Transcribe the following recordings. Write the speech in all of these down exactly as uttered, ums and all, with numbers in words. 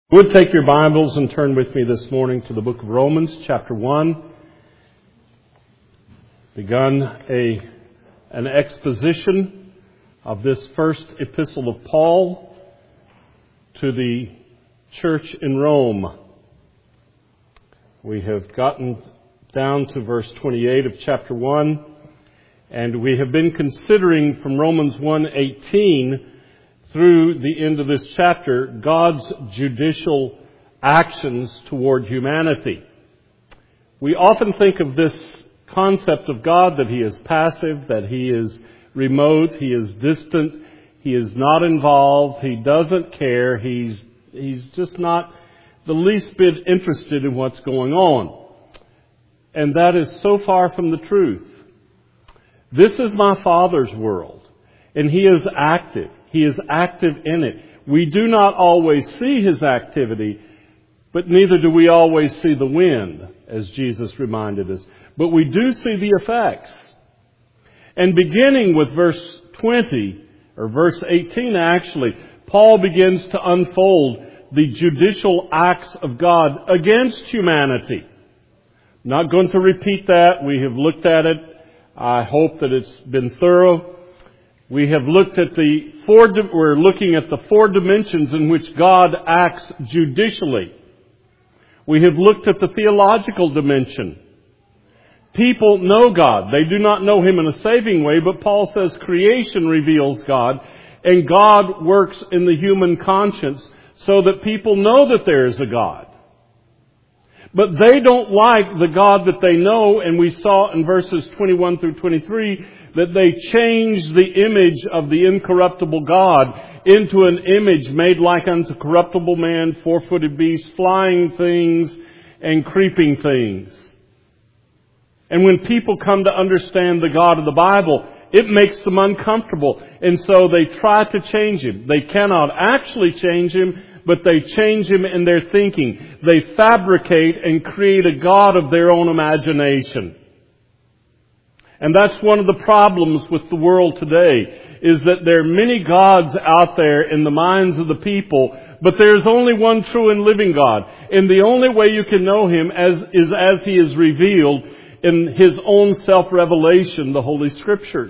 Would take your Bibles and turn with me this morning to the book of Romans, chapter one. Begun a an exposition of this first epistle of Paul to the church in Rome. We have gotten down to verse twenty-eight of chapter one, and we have been considering from Romans one eighteen through the end of this chapter, God's judicial actions toward humanity. We often think of this concept of God that He is passive, that He is remote, He is distant, He is not involved, He doesn't care, He's, he's just not the least bit interested in what's going on. And that is so far from the truth. This is my Father's world, and He is active. He is active in it. We do not always see His activity, but neither do we always see the wind, as Jesus reminded us. But we do see the effects. And beginning with verse twenty, or verse eighteen actually, Paul begins to unfold the judicial acts of God against humanity. I'm not going to repeat that. We have looked at it. I hope that it's been thorough. We have looked at the four, we're looking at the four dimensions in which God acts judicially. We have looked at the theological dimension. People know God. They do not know Him in a saving way, but Paul says creation reveals God, and God works in the human conscience so that people know that there is a God. But they don't like the God that they know, and we saw in verses twenty-one through twenty-three that they changed the image of the incorruptible God into an image made like unto corruptible man, four-footed beasts, flying things, and creeping things. And when people come to understand the God of the Bible, it makes them uncomfortable. And so they try to change Him. They cannot actually change Him, but they change Him in their thinking. They fabricate and create a God of their own imagination. And that's one of the problems with the world today, is that there are many gods out there in the minds of the people, but there's only one true and living God. And the only way you can know Him as, is as He is revealed in His own self-revelation, the Holy Scriptures.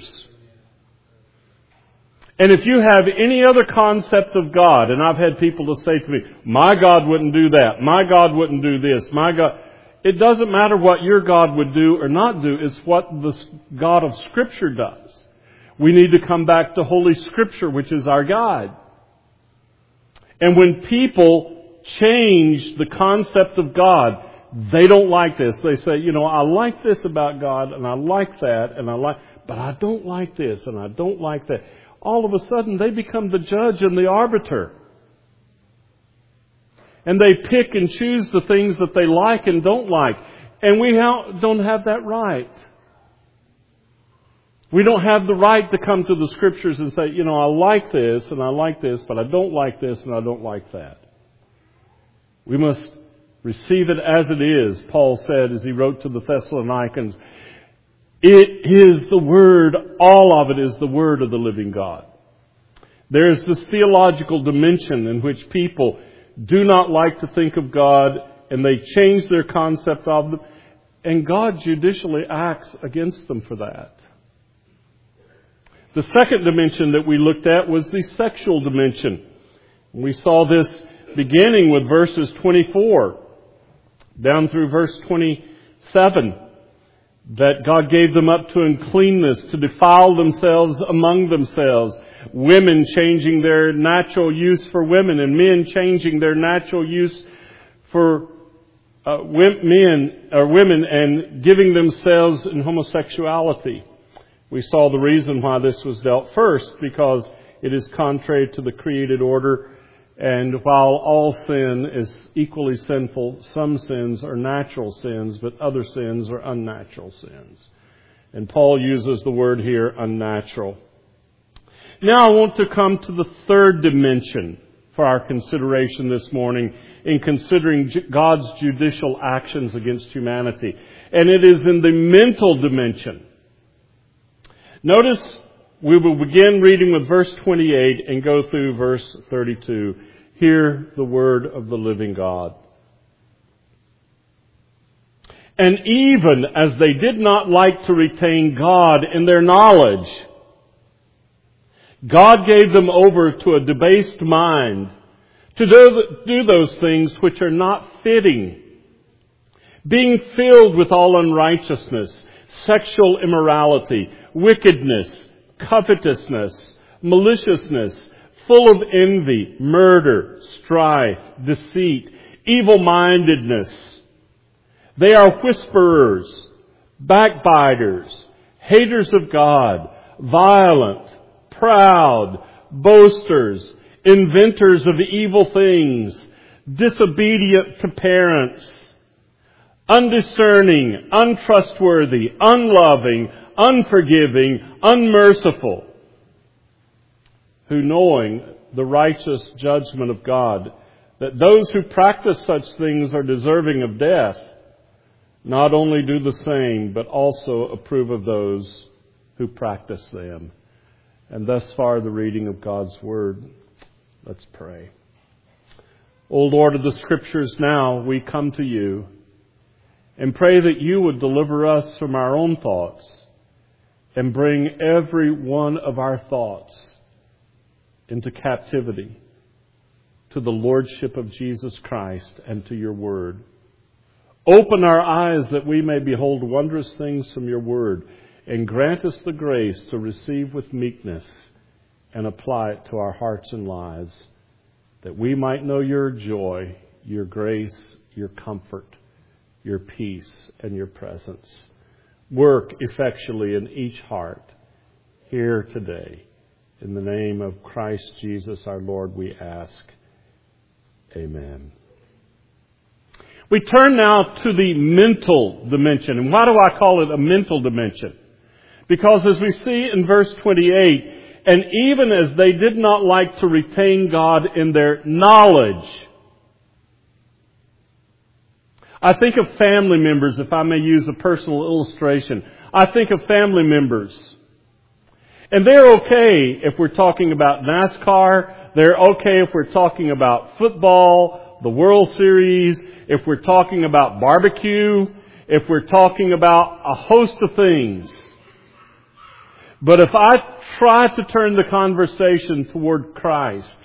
And if you have any other concept of God, and I've had people to say to me, my God wouldn't do that, my God wouldn't do this, my God... It doesn't matter what your God would do or not do. It's what the God of Scripture does. We need to come back to Holy Scripture, which is our guide. And when people change the concept of God, they don't like this. They say, you know, I like this about God, and I like that, and I like, but I don't like this, and I don't like that. All of a sudden, they become the judge and the arbiter. And they pick and choose the things that they like and don't like. And we ha- don't have that right. We don't have the right to come to the Scriptures and say, you know, I like this and I like this, but I don't like this and I don't like that. We must receive it as it is, Paul said as he wrote to the Thessalonians. It is the Word, all of it is the Word of the living God. There is this theological dimension in which people do not like to think of God, and they change their concept of them, and God judicially acts against them for that. The second dimension that we looked at was the sexual dimension. We saw this beginning with verses twenty-four down through verse twenty-seven, that God gave them up to uncleanness, to defile themselves among themselves. Women changing their natural use for women, and men changing their natural use for uh, men or women, and giving themselves in homosexuality. We saw the reason why this was dealt first, because it is contrary to the created order, and while all sin is equally sinful, some sins are natural sins, but other sins are unnatural sins. And Paul uses the word here, unnatural. Now I want to come to the third dimension for our consideration this morning in considering God's judicial actions against humanity. And it is in the mental dimension. Notice we will begin reading with verse twenty-eight and go through verse thirty-two. Hear the word of the living God. And even as they did not like to retain God in their knowledge, God gave them over to a debased mind to do those things which are not fitting, being filled with all unrighteousness, sexual immorality, wickedness, covetousness, maliciousness, full of envy, murder, strife, deceit, evil-mindedness. They are whisperers, backbiters, haters of God, violent, proud, boasters, inventors of evil things, disobedient to parents, undiscerning, untrustworthy, unloving, unforgiving, unmerciful, who, knowing the righteous judgment of God, that those who practice such things are deserving of death, not only do the same, but also approve of those who practice them. And thus far the reading of God's Word. Let's pray. O Lord of the Scriptures, now we come to you and pray that you would deliver us from our own thoughts and bring every one of our thoughts into captivity to the Lordship of Jesus Christ and to your Word. Open our eyes that we may behold wondrous things from your Word, and grant us the grace to receive with meekness and apply it to our hearts and lives, that we might know your joy, your grace, your comfort, your peace, and your presence. Work effectually in each heart here today. In the name of Christ Jesus our Lord we ask. Amen. We turn now to the mental dimension. And why do I call it a mental dimension? Because as we see in verse twenty-eight, and even as they did not like to retain God in their knowledge. I think of family members, if I may use a personal illustration. I think of family members. And they're okay if we're talking about NASCAR. They're okay if we're talking about football, the World Series, if we're talking about barbecue, if we're talking about a host of things. But if I try to turn the conversation toward Christ,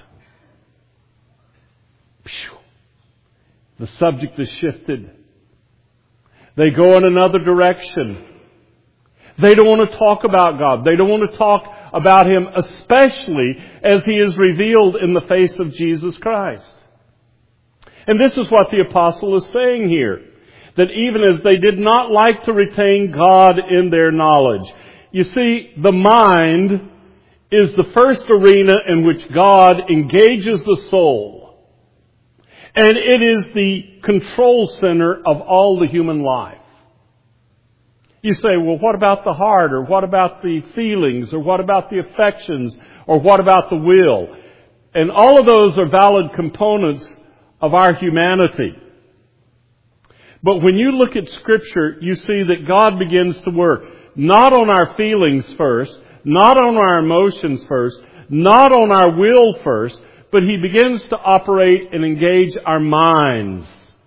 the subject is shifted. They go in another direction. They don't want to talk about God. They don't want to talk about Him, especially as He is revealed in the face of Jesus Christ. And this is what the apostle is saying here, that even as they did not like to retain God in their knowledge. You see, the mind is the first arena in which God engages the soul. And it is the control center of all the human life. You say, well, what about the heart? Or what about the feelings? Or what about the affections? Or what about the will? And all of those are valid components of our humanity. But when you look at Scripture, you see that God begins to work not on our feelings first, not on our emotions first, not on our will first, but He begins to operate and engage our minds.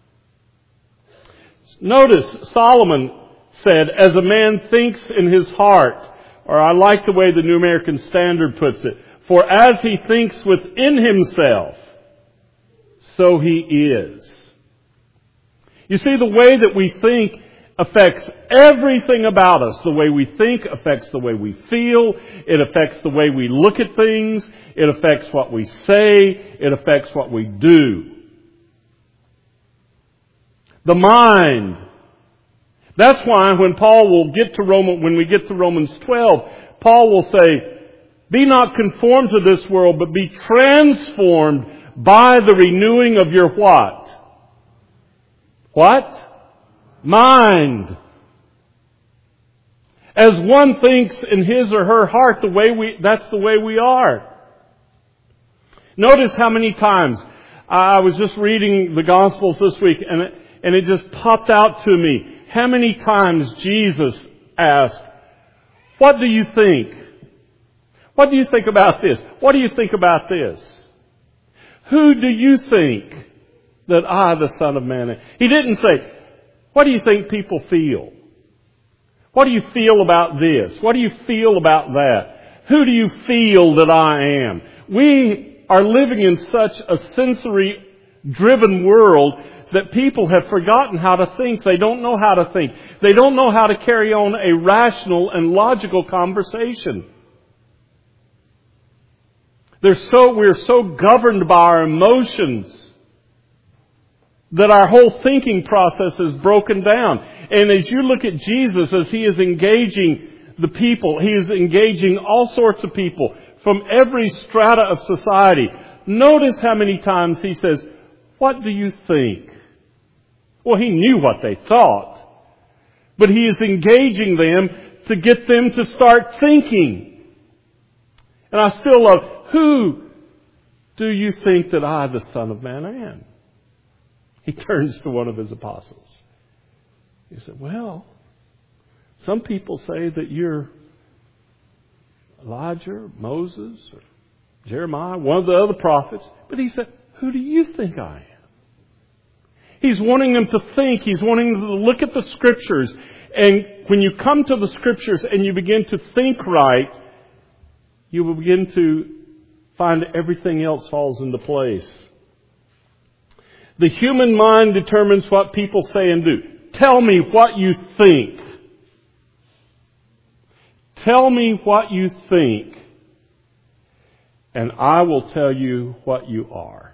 Notice Solomon said, as a man thinks in his heart, or I like the way the New American Standard puts it, for as he thinks within himself, so he is. You see, the way that we think affects everything about us. The way we think affects the way we feel. It affects the way we look at things. It affects what we say. It affects what we do. The mind. That's why when Paul will get to Roman, when we get to Romans twelve, Paul will say, be not conformed to this world, but be transformed by the renewing of your what? What? Mind. As one thinks in his or her heart, the way we, that's the way we are. Notice how many times, I was just reading the Gospels this week and it, and it just popped out to me. How many times Jesus asked, what do you think? What do you think about this? What do you think about this? Who do you think that I, the Son of Man, am? He didn't say, what do you think people feel? What do you feel about this? What do you feel about that? Who do you feel that I am? We are living in such a sensory-driven world that people have forgotten how to think. They don't know how to think. They don't know how to carry on a rational and logical conversation. They're so, we're so governed by our emotions that our whole thinking process is broken down. And as you look at Jesus, as He is engaging the people, He is engaging all sorts of people from every strata of society. Notice how many times He says, what do you think? Well, He knew what they thought. But He is engaging them to get them to start thinking. And I still love, who do you think that I, the Son of Man, am? He turns to one of His apostles. He said, well, some people say that you're Elijah, Moses, or Jeremiah, one of the other prophets. But He said, who do you think I am? He's wanting them to think. He's wanting them to look at the Scriptures. And when you come to the Scriptures and you begin to think right, you will begin to find everything else falls into place. The human mind determines what people say and do. Tell me what you think. Tell me what you think, and I will tell you what you are.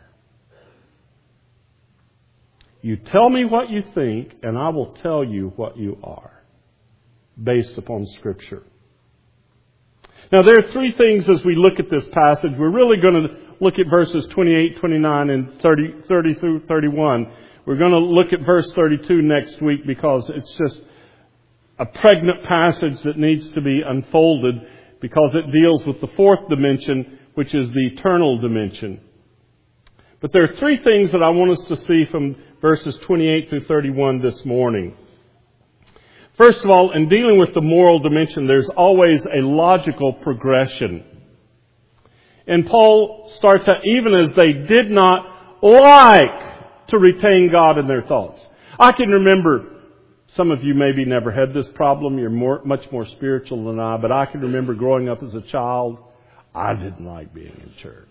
You tell me what you think, and I will tell you what you are, based upon Scripture. Now, there are three things as we look at this passage. We're really going to look at verses twenty-eight, twenty-nine, and thirty, thirty through thirty-one. We're going to look at verse thirty-two next week because it's just a pregnant passage that needs to be unfolded because it deals with the fourth dimension, which is the eternal dimension. But there are three things that I want us to see from verses twenty-eight through thirty-one this morning. First of all, in dealing with the moral dimension, there's always a logical progression. And Paul starts out, even as they did not like to retain God in their thoughts. I can remember, some of you maybe never had this problem. You're more, much more spiritual than I, but I can remember growing up as a child, I didn't like being in church.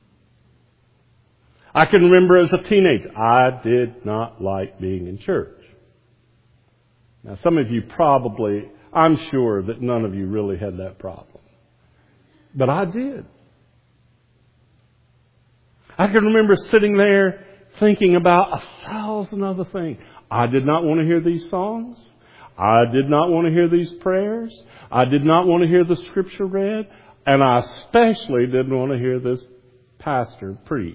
I can remember as a teenager, I did not like being in church. Now, some of you probably, I'm sure that none of you really had that problem. But I did. I can remember sitting there thinking about a thousand other things. I did not want to hear these songs. I did not want to hear these prayers. I did not want to hear the Scripture read. And I especially didn't want to hear this pastor preach.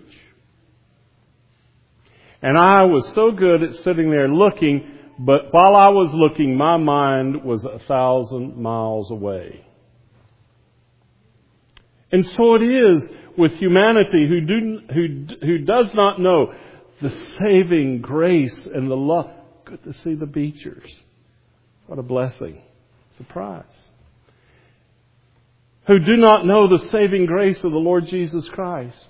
And I was so good at sitting there looking, but while I was looking, my mind was a thousand miles away. And so it is with humanity who do, who, who does not know the saving grace and the love. Good to see the Beechers. What a blessing. Surprise. Who do not know the saving grace of the Lord Jesus Christ.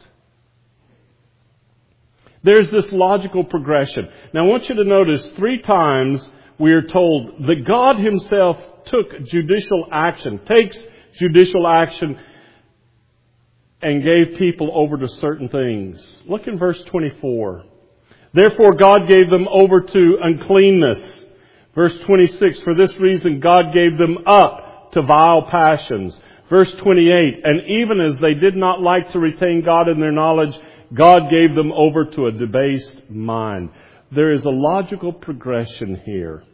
There's this logical progression. Now I want you to notice three times we are told that God Himself took judicial action, takes judicial action and gave people over to certain things. Look in verse twenty-four. Therefore God gave them over to uncleanness. Verse twenty-six, for this reason God gave them up to vile passions. Verse twenty-eight, and even as they did not like to retain God in their knowledge, God gave them over to a debased mind. There is a logical progression here.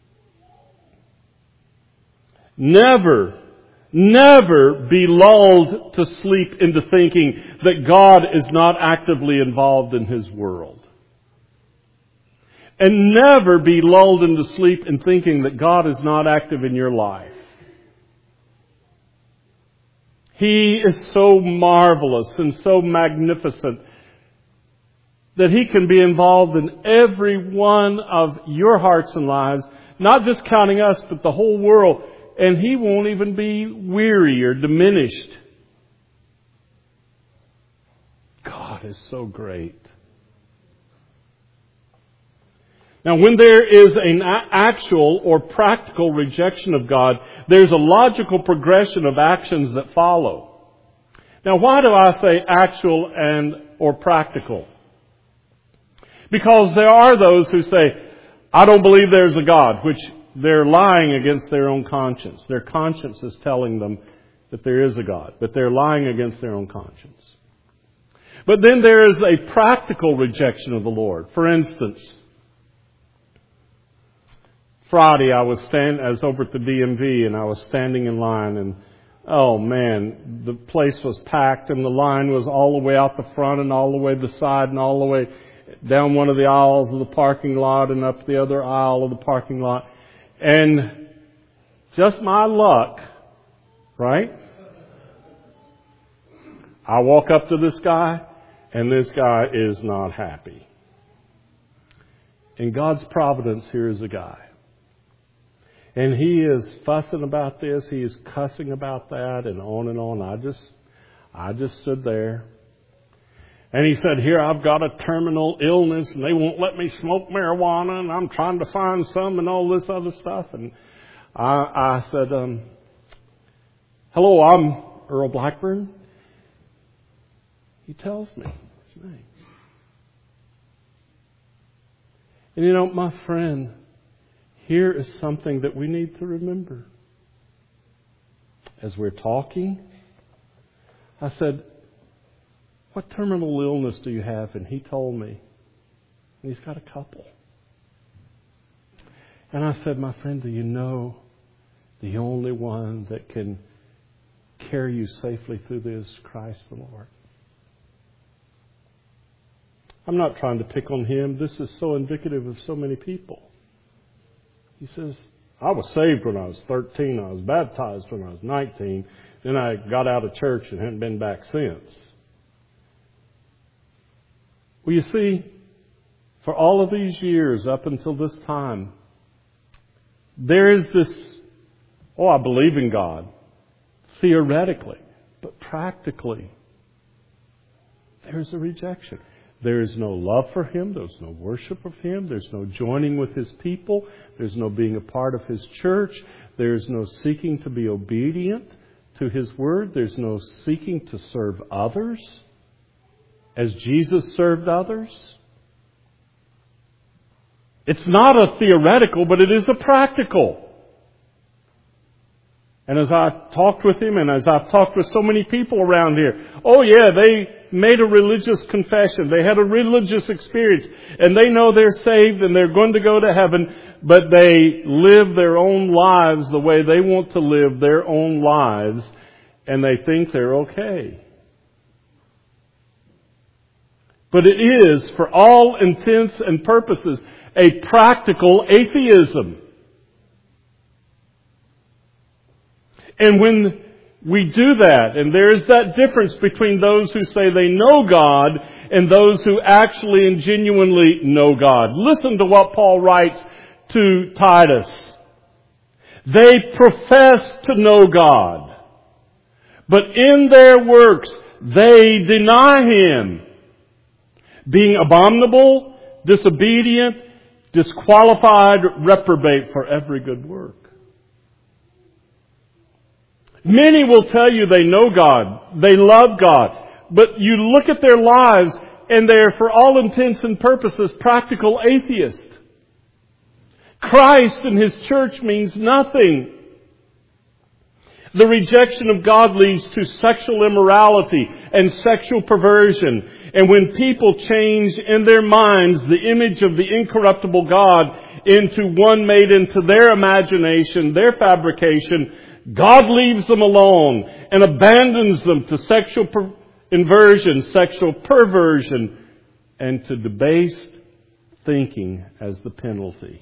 Never, never be lulled to sleep into thinking that God is not actively involved in His world. And never be lulled into sleep in thinking that God is not active in your life. He is so marvelous and so magnificent that He can be involved in every one of your hearts and lives, not just counting us, but the whole world. And He won't even be weary or diminished. God is so great. Now, when there is an actual or practical rejection of God, there's a logical progression of actions that follow. Now, why do I say actual and or practical? Because there are those who say, I don't believe there's a God, which they're lying against their own conscience. Their conscience is telling them that there is a God, but they're lying against their own conscience. But then there is a practical rejection of the Lord. For instance, Friday I was stand I was over at the D M V and I was standing in line, and oh man, the place was packed and the line was all the way out the front and all the way to the side and all the way down one of the aisles of the parking lot and up the other aisle of the parking lot. And just my luck, right? I walk up to this guy, and this guy is not happy. In God's providence, here is a guy. And he is fussing about this, he is cussing about that, and on and on. I just, I just stood there. And he said, here, I've got a terminal illness, and they won't let me smoke marijuana, and I'm trying to find some, and all this other stuff. And I, I said, um, hello, I'm Earl Blackburn. He tells me his name. And you know, my friend, here is something that we need to remember. As we're talking, I said, what terminal illness do you have? And he told me. And he's got a couple. And I said, my friend, do you know the only one that can carry you safely through this is Christ the Lord? I'm not trying to pick on him. This is so indicative of so many people. He says, I was saved when I was thirteen. I was baptized when I was nineteen. Then I got out of church and haven't been back since. Well, you see, for all of these years up until this time, there is this, oh, I believe in God, theoretically, but practically, there's a rejection. There is no love for Him. There's no worship of Him. There's no joining with His people. There's no being a part of His church. There's no seeking to be obedient to His Word. There's no seeking to serve others as Jesus served others. It's not a theoretical, but it is a practical. And as I talked with him, and as I've talked with so many people around here, oh yeah, they made a religious confession. They had a religious experience. And they know they're saved and they're going to go to heaven, but they live their own lives the way they want to live their own lives, and they think they're okay. But it is, for all intents and purposes, a practical atheism. And when we do that, and there is that difference between those who say they know God and those who actually and genuinely know God. Listen to what Paul writes to Titus. They profess to know God, but in their works they deny Him, being abominable, disobedient, disqualified, reprobate for every good work. Many will tell you they know God, they love God, but you look at their lives and they're, for all intents and purposes, practical atheists. Christ and His church means nothing. The rejection of God leads to sexual immorality and sexual perversion. And when people change in their minds the image of the incorruptible God into one made into their imagination, their fabrication, God leaves them alone and abandons them to sexual per- inversion, sexual perversion, and to debased thinking as the penalty.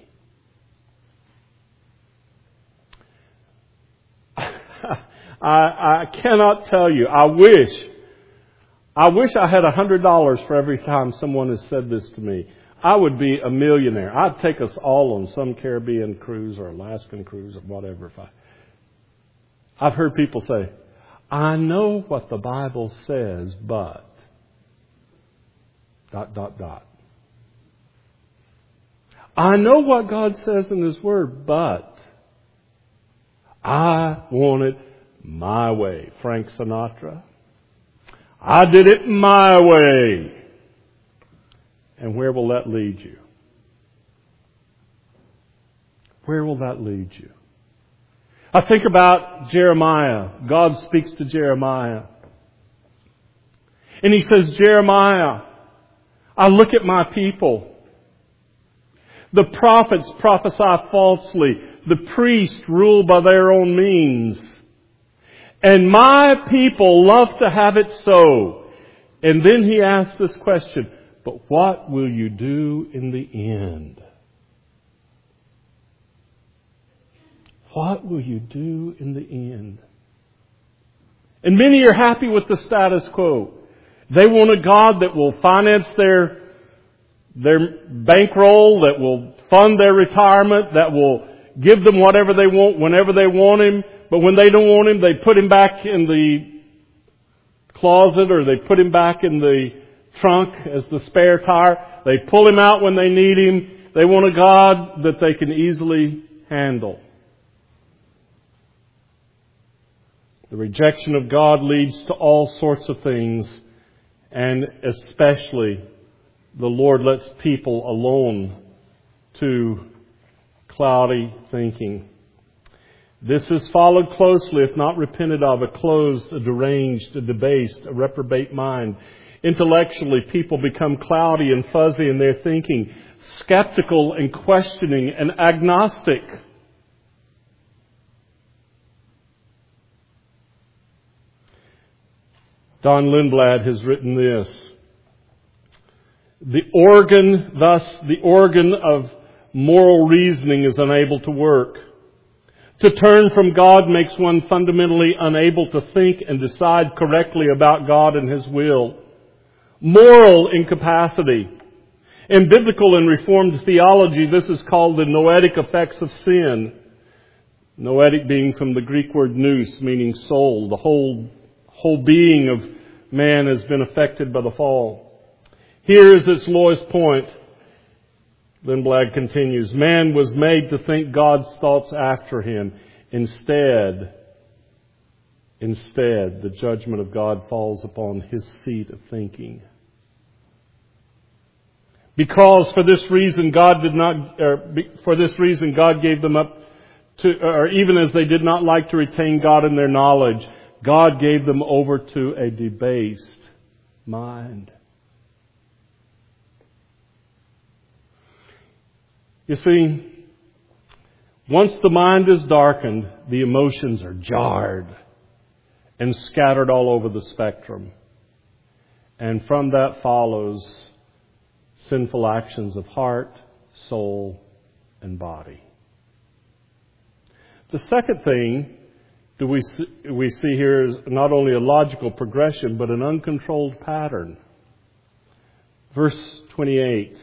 I, I cannot tell you. I wish, I wish I had a hundred dollars for every time someone has said this to me. I would be a millionaire. I'd take us all on some Caribbean cruise or Alaskan cruise or whatever. If I, I've heard people say, I know what the Bible says, but... Dot, dot, dot. I know what God says in His Word, but I want it my way. Frank Sinatra. I did it my way. And where will that lead you? Where will that lead you? I think about Jeremiah. God speaks to Jeremiah. And He says, Jeremiah, I look at my people. The prophets prophesy falsely. The priests rule by their own means. And my people love to have it so. And then He asks this question, but what will you do in the end? What will you do in the end? And many are happy with the status quo. They want a God that will finance their, their bankroll, that will fund their retirement, that will give them whatever they want whenever they want Him. But when they don't want Him, they put Him back in the closet or they put Him back in the trunk as the spare tire. They pull Him out when they need Him. They want a God that they can easily handle. The rejection of God leads to all sorts of things, and especially the Lord lets people alone to cloudy thinking. This is followed closely, if not repented of, a closed, a deranged, a debased, a reprobate mind. Intellectually, people become cloudy and fuzzy in their thinking, skeptical and questioning and agnostic. Don Lindblad has written this. The organ, thus, the organ of moral reasoning is unable to work. To turn from God makes one fundamentally unable to think and decide correctly about God and His will. Moral incapacity. In biblical and Reformed theology, this is called the noetic effects of sin. Noetic being from the Greek word nous, meaning soul. The whole, whole being of man has been affected by the fall. Here is its lowest point. Lindblad continues, man was made to think God's thoughts after him. Instead, instead, the judgment of God falls upon his seat of thinking. Because for this reason God did not, or for this reason God gave them up to, or even as they did not like to retain God in their knowledge, God gave them over to a debased mind. You see, once the mind is darkened, the emotions are jarred and scattered all over the spectrum. And from that follows sinful actions of heart, soul, and body. The second thing that we see, we see here is not only a logical progression, but an uncontrolled pattern. Verse twenty-eight.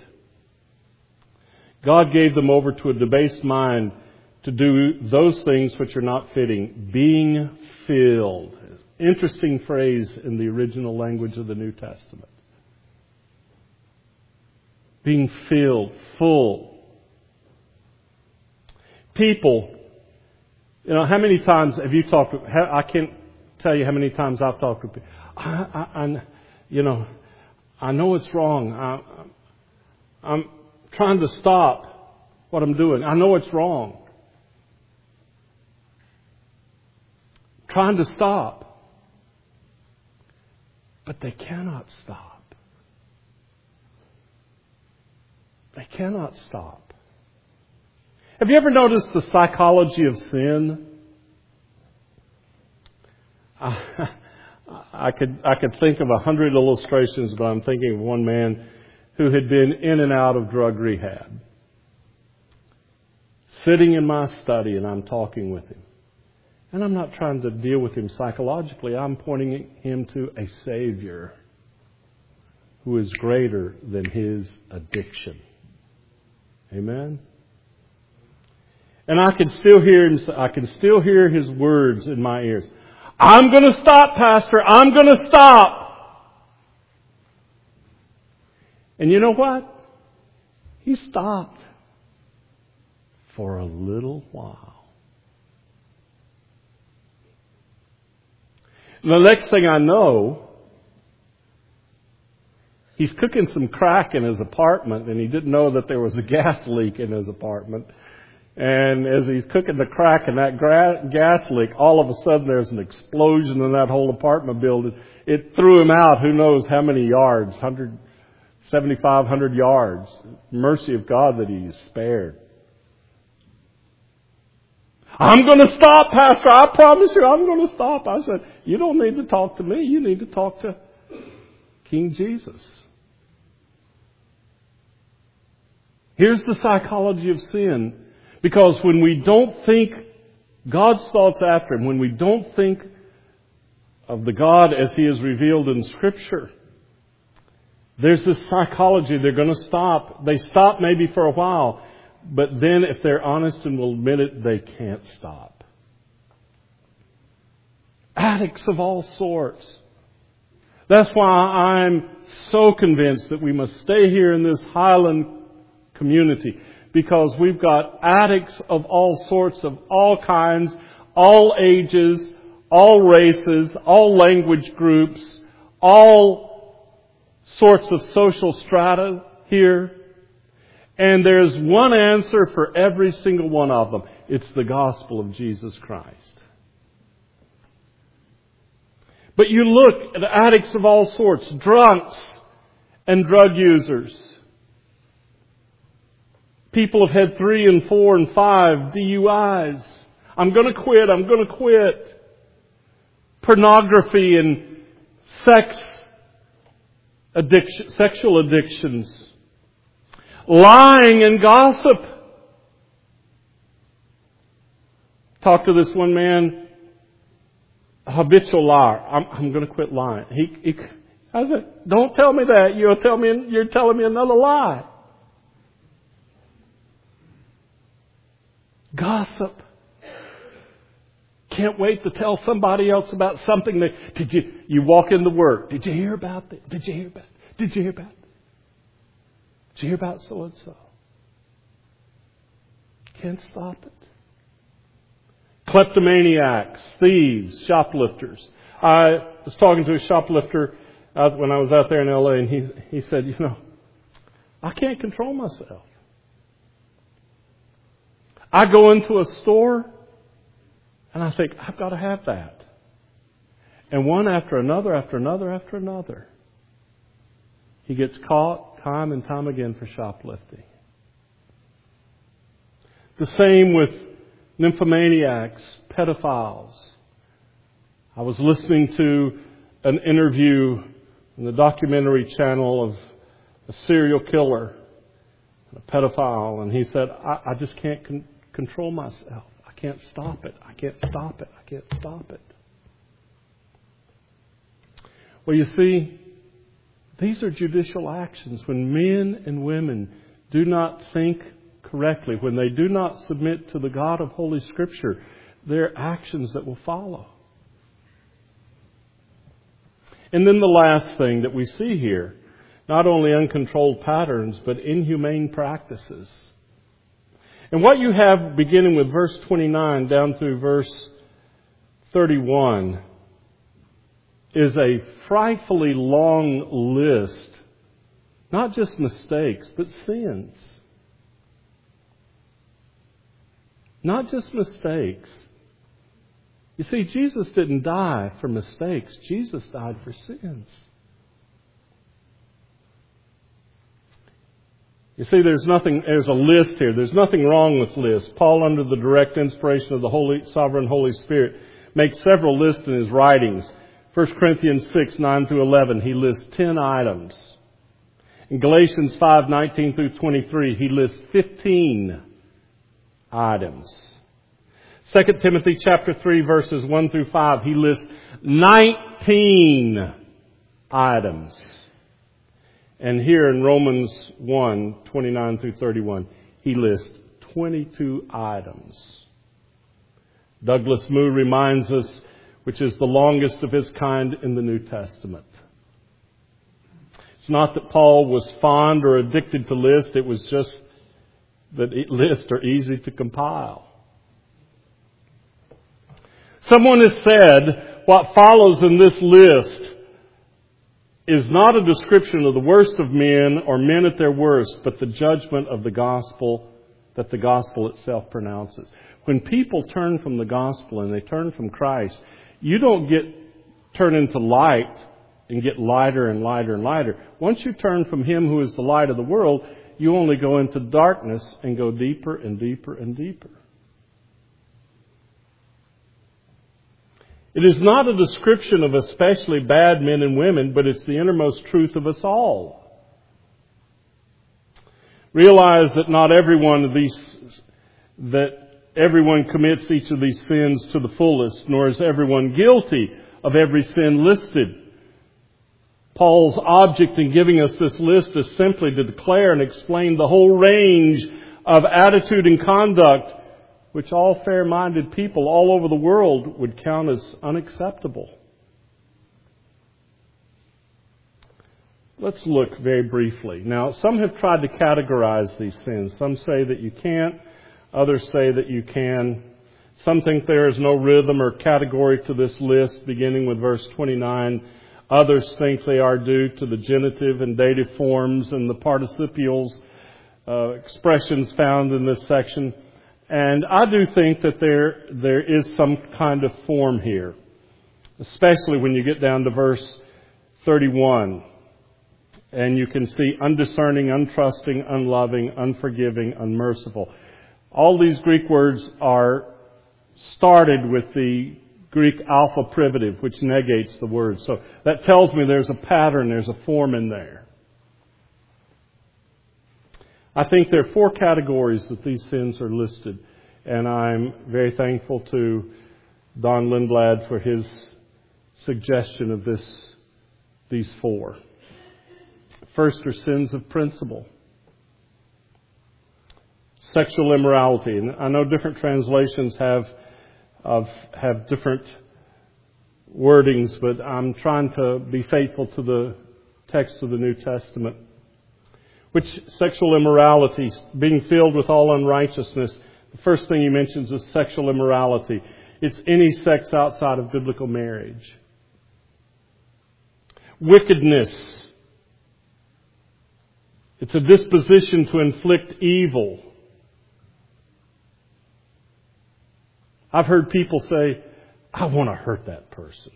God gave them over to a debased mind to do those things which are not fitting. Being filled. Interesting phrase in the original language of the New Testament. Being filled, full. People, you know, how many times have you talked with, I can't tell you how many times I've talked with people. I, I, I you know, I know it's wrong. I, I'm trying to stop what I'm doing. I know it's wrong. Trying to stop. But they cannot stop. They cannot stop. Have you ever noticed the psychology of sin? I, I could I could think of a hundred illustrations, but I'm thinking of one man who had been in and out of drug rehab. Sitting in my study and I'm talking with him. And I'm not trying to deal with him psychologically. I'm pointing him to a Savior who is greater than his addiction. Amen? And I can still hear him, I can still hear his words in my ears. I'm going to stop, Pastor. I'm going to stop. And you know what? He stopped for a little while. And the next thing I know, he's cooking some crack in his apartment, and he didn't know that there was a gas leak in his apartment. And as he's cooking the crack in that gra- gas leak, all of a sudden there's an explosion in that whole apartment building. It threw him out who knows how many yards, one hundred, seventy-five hundred yards. Mercy of God that he's spared. I'm going to stop, Pastor. I promise you I'm going to stop. I said, you don't need to talk to me. You need to talk to King Jesus. Here's the psychology of sin. Because when we don't think God's thoughts after Him, when we don't think of the God as He is revealed in Scripture, there's this psychology. They're going to stop. They stop maybe for a while, but then if they're honest and will admit it, they can't stop. Addicts of all sorts. That's why I'm so convinced that we must stay here in this Highland community. Because we've got addicts of all sorts, of all kinds, all ages, all races, all language groups, all sorts of social strata here. And there's one answer for every single one of them. It's the gospel of Jesus Christ. But you look at addicts of all sorts, drunks and drug users. People have had three and four and five D U Is. I'm going to quit. I'm going to quit. Pornography and sex addiction, sexual addictions. Lying and gossip. Talked to this one man, a habitual liar. I'm, I'm going to quit lying. He, he, I said, don't tell me that. You'll tell me, you're telling me another lie. Gossip. Can't wait to tell somebody else about something that, did you, you walk into work. Did you hear about that? Did you hear about it? Did you hear about it? Did you hear about so and so? Can't stop it. Kleptomaniacs, thieves, shoplifters. I was talking to a shoplifter out when I was out there in L A, and he, he said, you know, I can't control myself. I go into a store and I think, I've got to have that. And one after another, after another, after another. He gets caught time and time again for shoplifting. The same with nymphomaniacs, pedophiles. I was listening to an interview in the documentary channel of a serial killer, a pedophile, and he said, I, I just can't con- control myself. I can't stop it. I can't stop it. I can't stop it. Well, you see, these are judicial actions. When men and women do not think correctly, when they do not submit to the God of Holy Scripture, there are actions that will follow. And then the last thing that we see here, not only uncontrolled patterns, but inhumane practices. And what you have beginning with verse twenty-nine down through verse thirty-one is a frightfully long list, not just mistakes, but sins. Not just mistakes. You see, Jesus didn't die for mistakes. Jesus died for sins. You see, there's nothing, there's a list here. There's nothing wrong with lists. Paul, under the direct inspiration of the Holy, Sovereign Holy Spirit, makes several lists in his writings. First Corinthians six, nine through eleven, he lists ten items. In Galatians five, nineteen through twenty-three, he lists fifteen items. Second Timothy chapter three, verses one through five, he lists nineteen items. And here in Romans one, twenty-nine through thirty-one, he lists twenty-two items. Douglas Moo reminds us, which is the longest of his kind in the New Testament. It's not that Paul was fond or addicted to lists. It was just that lists are easy to compile. Someone has said what follows in this list is not a description of the worst of men or men at their worst, but the judgment of the gospel that the gospel itself pronounces. When people turn from the gospel and they turn from Christ, you don't get turn into light and get lighter and lighter and lighter. Once you turn from Him who is the light of the world, you only go into darkness and go deeper and deeper and deeper. It is not a description of especially bad men and women, but it's the innermost truth of us all. Realize that not every one of these, that everyone commits each of these sins to the fullest, nor is everyone guilty of every sin listed. Paul's object in giving us this list is simply to declare and explain the whole range of attitude and conduct which all fair-minded people all over the world would count as unacceptable. Let's look very briefly. Now, some have tried to categorize these sins. Some say that you can't. Others say that you can. Some think there is no rhythm or category to this list, beginning with verse twenty-nine. Others think they are due to the genitive and dative forms and the participles, uh, expressions found in this section. And I do think that there there is some kind of form here, especially when you get down to verse thirty-one. And you can see undiscerning, untrusting, unloving, unforgiving, unmerciful. All these Greek words are started with the Greek alpha privative, which negates the word. So that tells me there's a pattern, there's a form in there. I think there are four categories that these sins are listed. And I'm very thankful to Don Lindblad for his suggestion of this, these four. First are sins of principle. Sexual immorality. And I know different translations have of, have different wordings, but I'm trying to be faithful to the text of the New Testament. Which sexual immorality, being filled with all unrighteousness, the first thing he mentions is sexual immorality. It's any sex outside of biblical marriage. Wickedness. It's a disposition to inflict evil. I've heard people say, I want to hurt that person.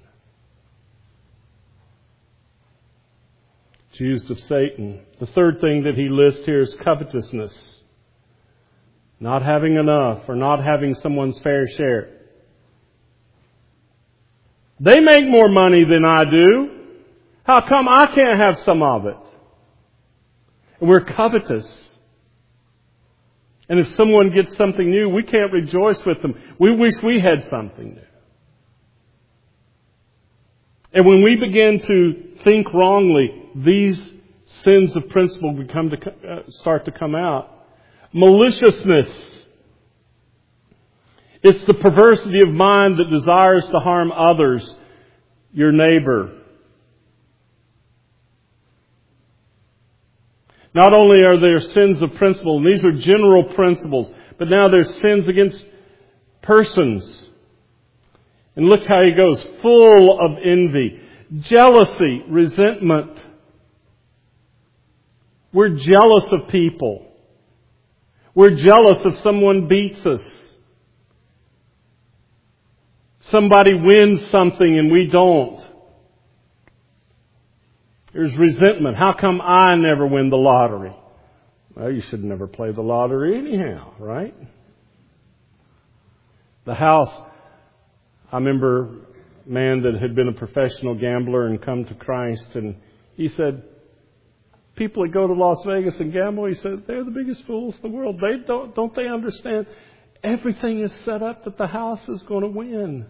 It's used of Satan. The third thing that he lists here is covetousness. Not having enough or not having someone's fair share. They make more money than I do. How come I can't have some of it? And we're covetous. And if someone gets something new, we can't rejoice with them. We wish we had something new. And when we begin to think wrongly, these sins of principle become to uh, start to come out. Maliciousness. It's the perversity of mind that desires to harm others, your neighbor. Not only are there sins of principle, and these are general principles, but now there's sins against persons. And look how he goes, full of envy, jealousy, resentment. We're jealous of people. We're jealous if someone beats us. Somebody wins something and we don't. There's resentment. How come I never win the lottery? Well, you should never play the lottery anyhow, right? The house, I remember a man that had been a professional gambler and come to Christ, and he said, people that go to Las Vegas and gamble, he said, they're the biggest fools in the world. They don't, don't they understand? Everything is set up that the house is going to win.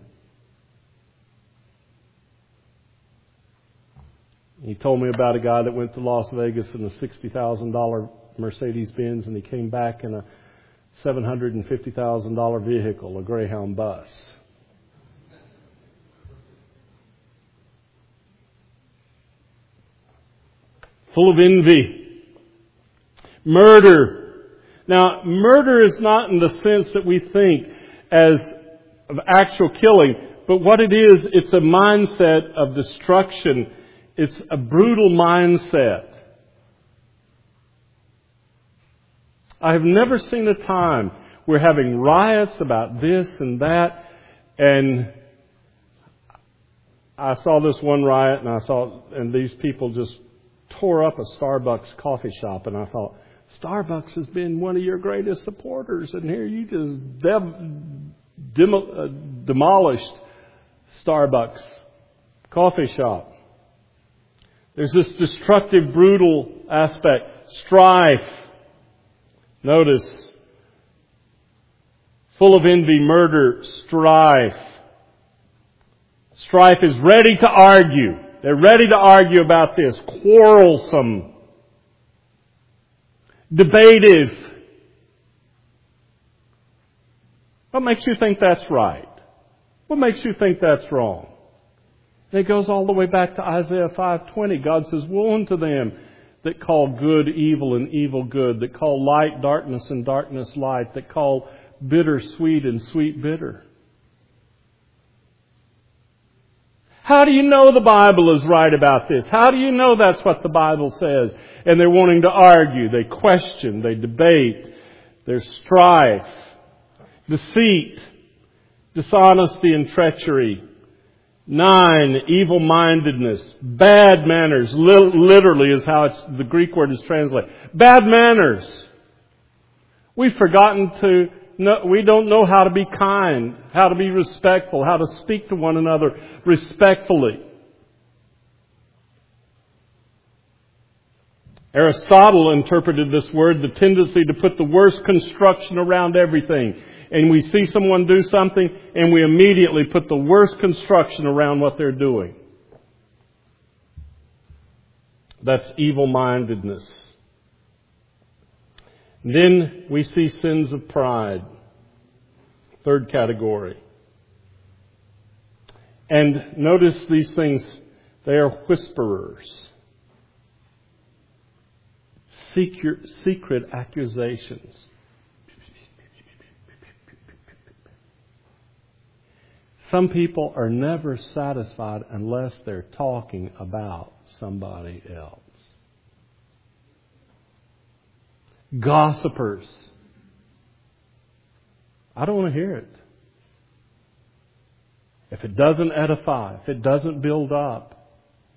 He told me about a guy that went to Las Vegas in a sixty thousand dollars Mercedes-Benz, and he came back in a seven hundred fifty thousand dollars vehicle, a Greyhound bus. full of envy, murder. Now, murder is not in the sense that we think as of actual killing, but what it is, it's a mindset of destruction. It's a brutal mindset. I have never seen a time we're having riots about this and that, and I saw this one riot, and I saw, and these people just tore up a Starbucks coffee shop, and I thought, Starbucks has been one of your greatest supporters, and here you just dem- demo- uh, demolished Starbucks coffee shop. There's this destructive, brutal aspect. Strife. Notice, full of envy, murder, strife. Strife is ready to argue. They're ready to argue about this. Quarrelsome. Debative. What makes you think that's right? What makes you think that's wrong? And it goes all the way back to Isaiah five twenty. God says, woe unto them that call good evil and evil good, that call light darkness and darkness light, that call bitter sweet and sweet bitter. How do you know the Bible is right about this? How do you know that's what the Bible says? And they're wanting to argue, they question, they debate, there's strife, deceit, dishonesty and treachery. Nine, evil-mindedness, bad manners, literally is how it's, the Greek word is translated. Bad manners. We've forgotten to, know, we don't know how to be kind, how to be respectful, how to speak to one another respectfully. Aristotle interpreted this word, the tendency to put the worst construction around everything. And we see someone do something, and we immediately put the worst construction around what they're doing. That's evil-mindedness. Then we see sins of pride. Third category. And notice these things, they are whisperers. Secret, secret accusations. Some people are never satisfied unless they're talking about somebody else. Gossipers. I don't want to hear it. If it doesn't edify, if it doesn't build up,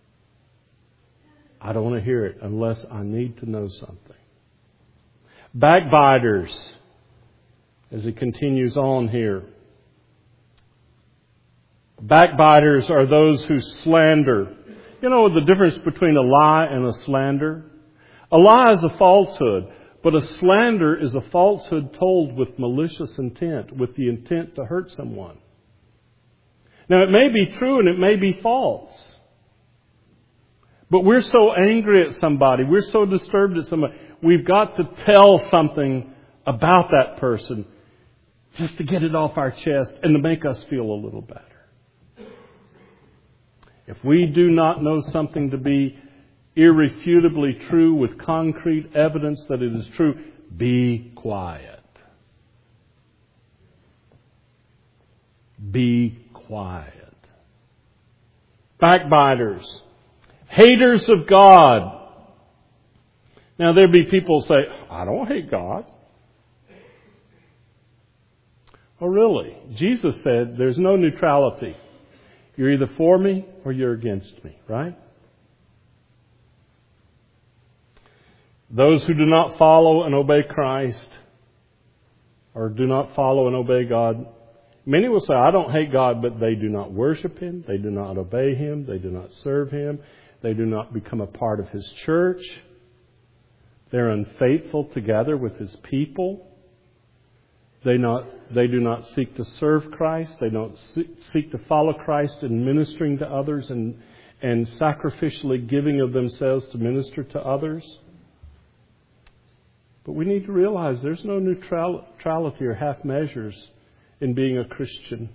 I don't want to hear it unless I need to know something. Backbiters, as it continues on here. Backbiters are those who slander. You know the difference between a lie and a slander? A lie is a falsehood, but a slander is a falsehood told with malicious intent, with the intent to hurt someone. Now it may be true and it may be false, but we're so angry at somebody, we're so disturbed at somebody, we've got to tell something about that person just to get it off our chest and to make us feel a little better. If we do not know something to be irrefutably true with concrete evidence that it is true, be quiet. Be quiet. Backbiters. Haters of God. Now there be people who say, I don't hate God. Oh really? Jesus said there's no neutrality. You're either for me or you're against me, right? Those who do not follow and obey Christ or do not follow and obey God, many will say, I don't hate God, but they do not worship Him, they do not obey Him, they do not serve Him, they do not become a part of His church, they're unfaithful together with His people. They not they do not seek to serve Christ. They don't seek to follow Christ in ministering to others and and sacrificially giving of themselves to minister to others. But we need to realize there's no neutrality or half measures in being a Christian.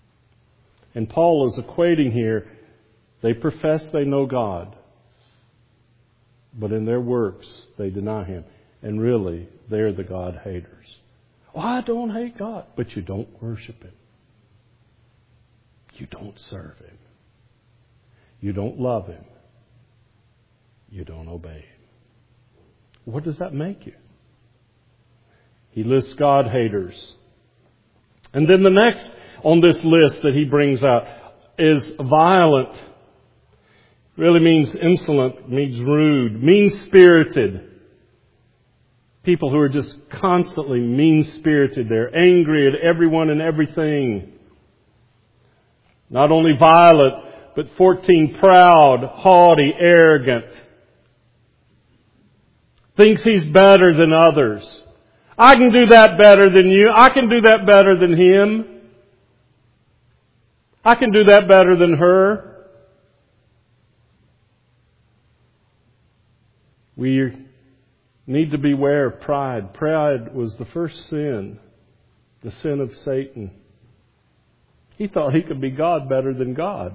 And Paul is equating here, they profess they know God. but in their works they deny Him. And really, they're the God haters. Oh, I don't hate God, but you don't worship Him. You don't serve Him. You don't love Him. You don't obey Him. What does that make you? He lists God haters. And then the next on this list that he brings out is violent. Really means insolent, means rude, mean-spirited. People who are just constantly mean-spirited. They're angry at everyone and everything. Not only violent, but fourteen, proud, haughty, arrogant. Thinks he's better than others. I can do that better than you. I can do that better than him. I can do that better than her. We need to beware of pride. Pride was the first sin, the sin of Satan. He thought he could be God better than God.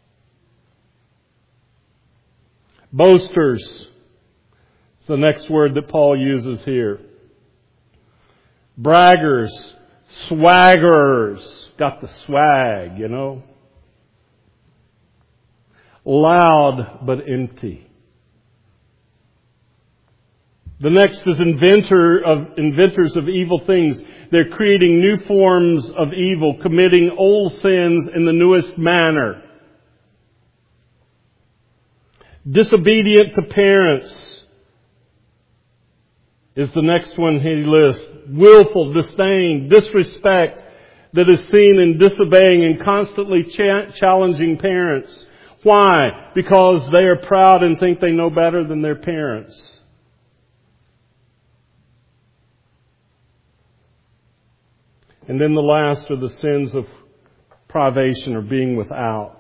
Boasters. It's the next word that Paul uses here. Braggers, swaggerers, got the swag, you know. Loud but empty. The next is inventor of inventors of evil things. They're creating new forms of evil, committing old sins in the newest manner. Disobedient to parents is the next one he lists. Willful disdain, disrespect that is seen in disobeying and constantly cha- challenging parents. Why? Because they are proud and think they know better than their parents. And then the last are the sins of privation or being without,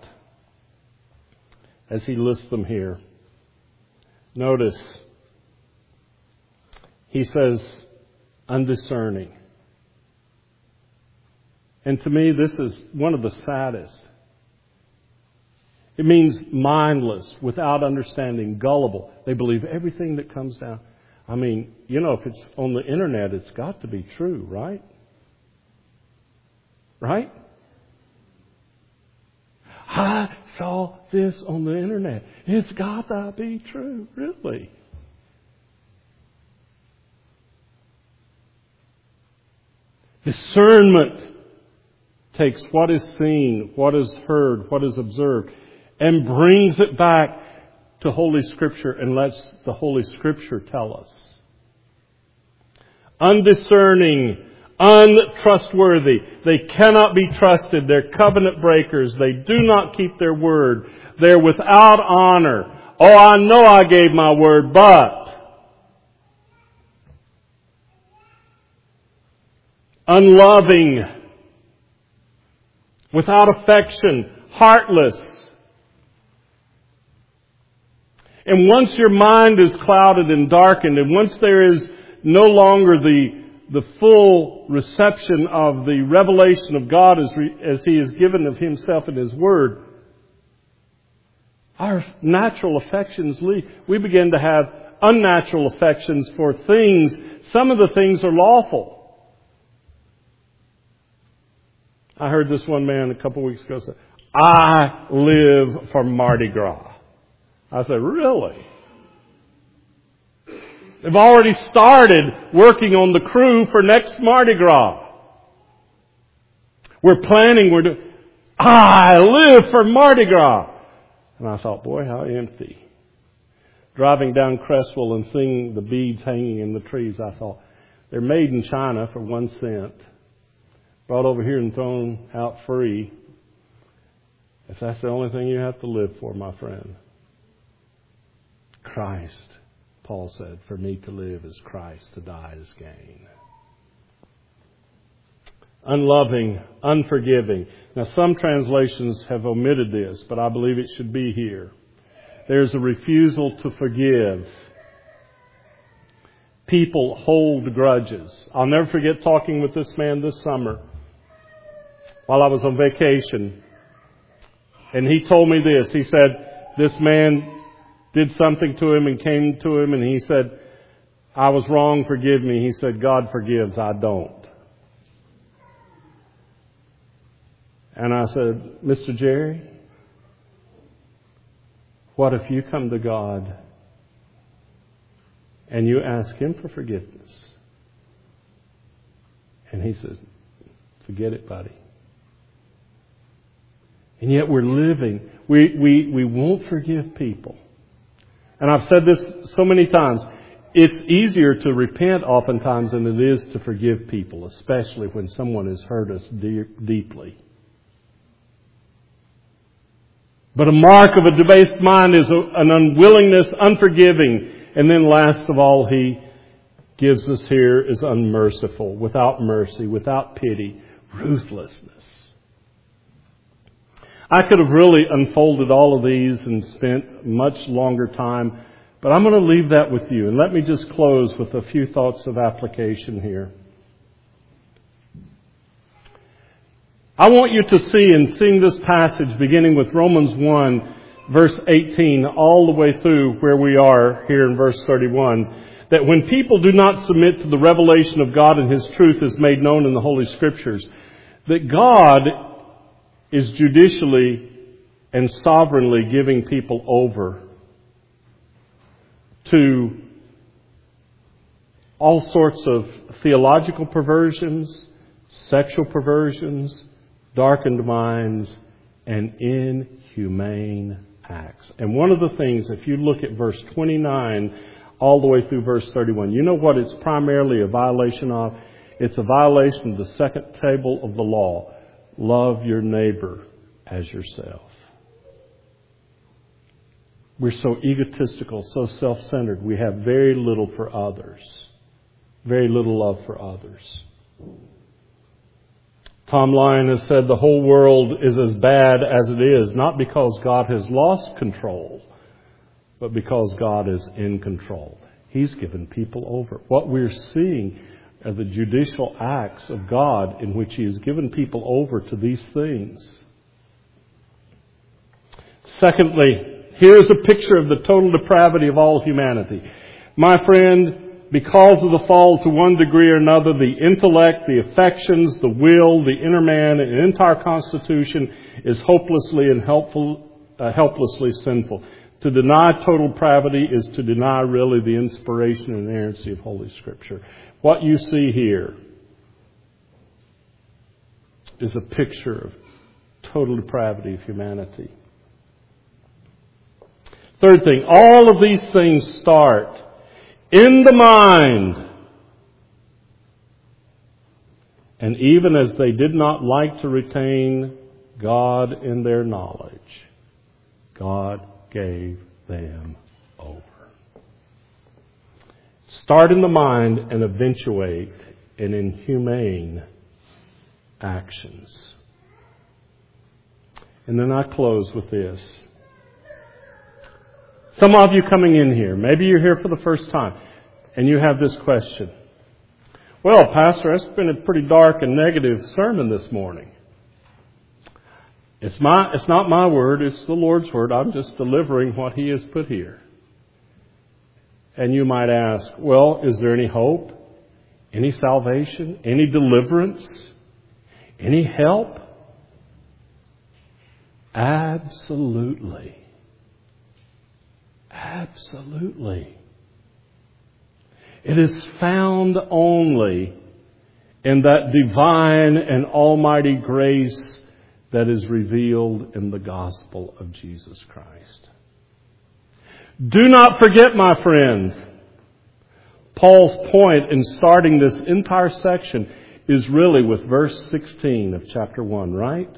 as he lists them here. Notice, he says, undiscerning. And to me, this is one of the saddest. It means mindless, without understanding, gullible. They believe everything that comes down. I mean, you know, if it's on the internet, it's got to be true, right? Right? I saw this on the internet. It's got to be true, really. Discernment takes what is seen, what is heard, what is observed, and brings it back to Holy Scripture and lets the Holy Scripture tell us. Undiscerning, untrustworthy. They cannot be trusted. They're covenant breakers. They do not keep their word. They're without honor. Oh, I know I gave my word, but... unloving, without affection, heartless. And once your mind is clouded and darkened, and once there is no longer the the full reception of the revelation of God as, re, as He has given of Himself in His Word, our natural affections leave. We begin to have unnatural affections for things. Some of the things are lawful. I heard this one man a couple of weeks ago say, I live for Mardi Gras. I said, really? They've already started working on the crew for next Mardi Gras. We're planning, we're doing, I live for Mardi Gras. And I thought, boy, how empty. Driving down Crestwell and seeing the beads hanging in the trees, I thought, they're made in China for one cent. Brought over here and thrown out free. If that's the only thing you have to live for, my friend. Christ, Paul said, for me to live is Christ, to die is gain. Unloving, unforgiving. Now some translations have omitted this, but I believe it should be here. There's a refusal to forgive. People hold grudges. I'll never forget talking with this man this summer while I was on vacation. And he told me this. He said, this man did something to him and came to him and he said, I was wrong, forgive me. He said, God forgives, I don't. And I said, Mister Jerry, what if you come to God and you ask Him for forgiveness? And he says, forget it, buddy. And yet we're living. We, we, we won't forgive people. And I've said this so many times. It's easier to repent oftentimes than it is to forgive people, especially when someone has hurt us deep, deeply. But a mark of a debased mind is a, an unwillingness, unforgiving. And then last of all, he gives us here is unmerciful, without mercy, without pity, ruthlessness. I could have really unfolded all of these and spent much longer time, but I'm going to leave that with you. And let me just close with a few thoughts of application here. I want you to see, in seeing this passage beginning with Romans one, verse eighteen, all the way through where we are here in verse thirty-one, that when people do not submit to the revelation of God and His truth as made known in the Holy Scriptures, that God is judicially and sovereignly giving people over to all sorts of theological perversions, sexual perversions, darkened minds, and inhumane acts. And one of the things, if you look at verse twenty-nine all the way through verse thirty-one, you know what it's primarily a violation of? It's a violation of the second table of the law. Love your neighbor as yourself. We're so egotistical, so self-centered. We have very little for others. Very little love for others. Tom Lyon has said the whole world is as bad as it is, not because God has lost control, but because God is in control. He's given people over. What we're seeing are the judicial acts of God in which He has given people over to these things. Secondly, here's a picture of the total depravity of all humanity. My friend, because of the fall to one degree or another, the intellect, the affections, the will, the inner man, and entire constitution is hopelessly and helpful, uh, helplessly sinful. To deny total depravity is to deny really the inspiration and inerrancy of Holy Scripture. What you see here is a picture of total depravity of humanity. Third thing, all of these things start in the mind. And even as they did not like to retain God in their knowledge, God gave them over. Start in the mind and eventuate in inhumane actions. And then I close with this. Some of you coming in here, maybe you're here for the first time, and you have this question. Well, Pastor, it's been a pretty dark and negative sermon this morning. It's my, it's not my word, it's the Lord's word. I'm just delivering what He has put here. And you might ask, well, is there any hope? Any salvation? Any deliverance? Any help? Absolutely. Absolutely. It is found only in that divine and almighty grace that is revealed in the gospel of Jesus Christ. Do not forget, my friend, Paul's point in starting this entire section is really with verse sixteen of chapter one, right?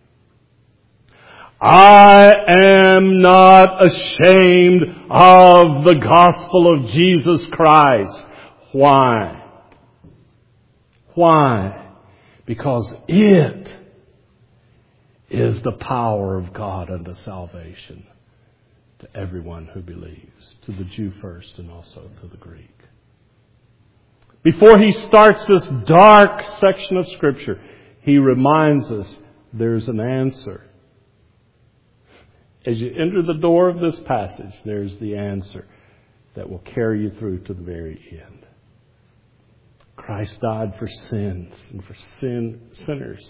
I am not ashamed of the gospel of Jesus Christ. Why? Why? Because it is the power of God unto salvation to everyone who believes, to the Jew first and also to the Greek. Before he starts this dark section of Scripture, he reminds us there's an answer. As you enter the door of this passage, there's the answer that will carry you through to the very end. Christ died for sins and for sin sinners,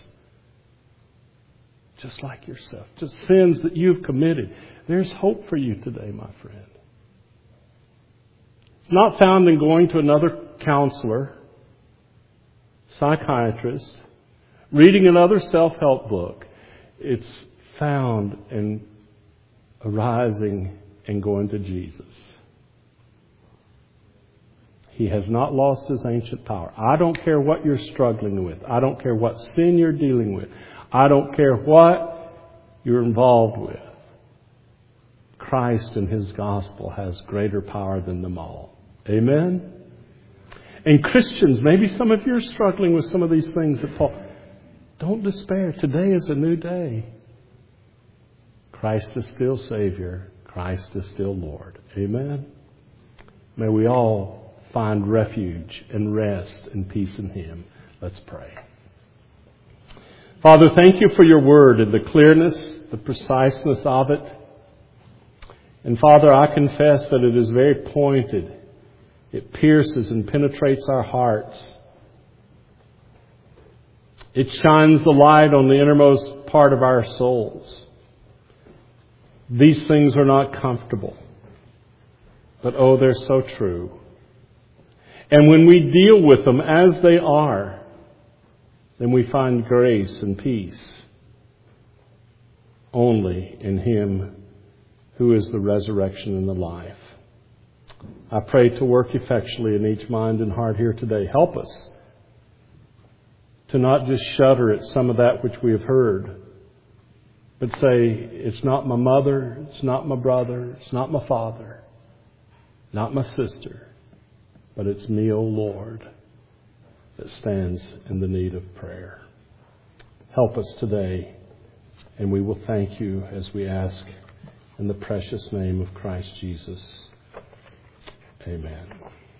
just like yourself, just sins that you've committed. There's hope for you today, my friend. It's not found in going to another counselor, psychiatrist, reading another self-help book. It's found in arising and going to Jesus. He has not lost His ancient power. I don't care what you're struggling with. I don't care what sin you're dealing with. I don't care what you're involved with. Christ and His gospel has greater power than them all. Amen? And Christians, maybe some of you are struggling with some of these things that Paul... Don't despair. Today is a new day. Christ is still Savior. Christ is still Lord. Amen? May we all find refuge and rest and peace in Him. Let's pray. Father, thank You for Your word and the clearness, the preciseness of it. And Father, I confess that it is very pointed. It pierces and penetrates our hearts. It shines the light on the innermost part of our souls. These things are not comfortable, but oh, they're so true. And when we deal with them as they are, then we find grace and peace only in Him who is the resurrection and the life. I pray to work effectually in each mind and heart here today. Help us to not just shudder at some of that which we have heard, but say, it's not my mother, it's not my brother, it's not my father, not my sister, but it's me, O Lord, that stands in the need of prayer. Help us today, and we will thank You as we ask in the precious name of Christ Jesus. Amen.